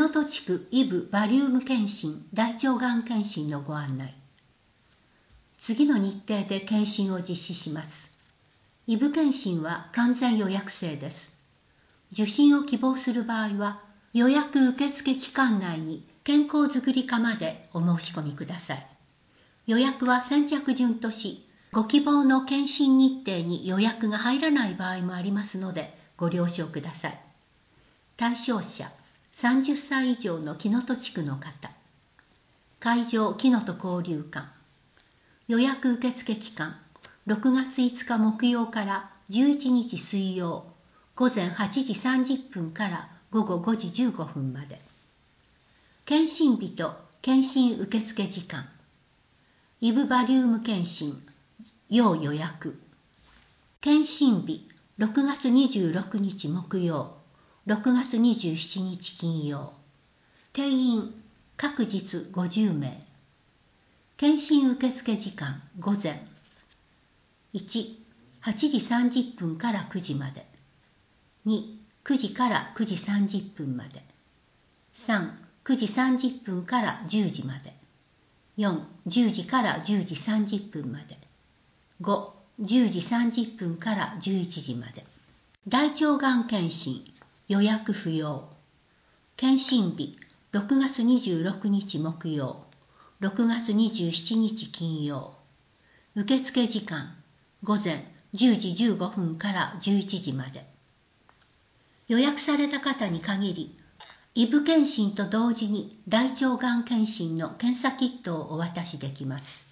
能登地区イブバリウム検診大腸がん検診のご案内。次の日程で検診を実施します。イブ検診は完全予約制です。受診を希望する場合は、予約受付期間内に健康づくり課までお申し込みください。予約は先着順とし、ご希望の検診日程に予約が入らない場合もありますので、ご了承ください。対象者、30歳以上の木能登地区の方。会場、木能登交流館。予約受付期間、6月5日木曜から11日水曜、午前8時30分から午後5時15分まで。検診日と検診受付時間。イブバリウム検診、要予約。検診日、6月26日木曜、6月27日金曜。定員、各日50名。検診受付時間、午前。1、8時30分から9時まで。2、9時から9時30分まで。3、9時30分から10時まで。4、10時から10時30分まで。5、10時30分から11時まで。大腸がん検診、予約不要。検診日、6月26日木曜、6月27日金曜。受付時間、午前10時15分から11時まで。予約された方に限り、イブ検診と同時に大腸がん検診の検査キットをお渡しできます。